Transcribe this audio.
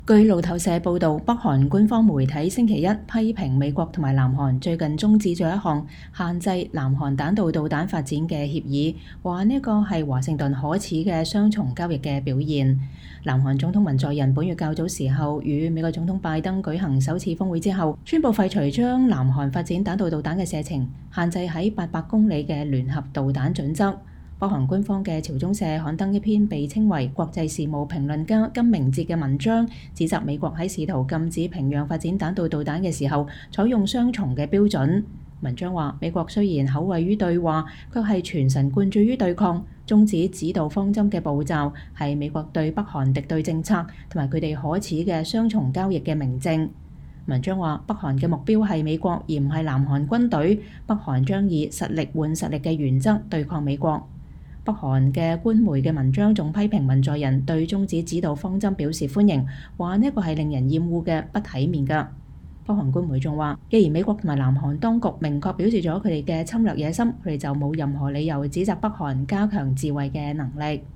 據路透社報導，北韓官方媒體星期一批評美國同埋南韓最近終止咗一項限制南韓彈道導彈發展嘅協議，話呢個係華盛頓可恥嘅雙重交易嘅表現。南韓總統文在寅本月較早時候與美國總統拜登舉行首次峰會之後，宣布廢除將南韓發展彈道導彈嘅射程限制喺800公里嘅聯合導彈準則。北韓官方嘅朝中社刊登一篇被稱為國際事務評論家金明哲嘅文章，指責美國喺試圖禁止平壤發展彈道導彈嘅時候採用雙重嘅標準。文章話，美國雖然口惠於對話，卻係全神貫注於對抗，終止指導方針嘅步驟係美國對北韓敵對政策同埋佢哋可恥嘅雙重交易嘅明證。文章話，北韓嘅目標係美國而唔係南韓軍隊，北韓將以實力換實力嘅原則對抗美國。北韓嘅官媒嘅文章仲批評文在寅對終止指導方針表示歡迎，話呢個係令人厭惡嘅、不體面㗎。北韓官媒仲話，既然美國同埋南韓當局明確表示咗佢哋嘅侵略野心，佢哋就冇任何理由指責北韓加強自衛嘅能力。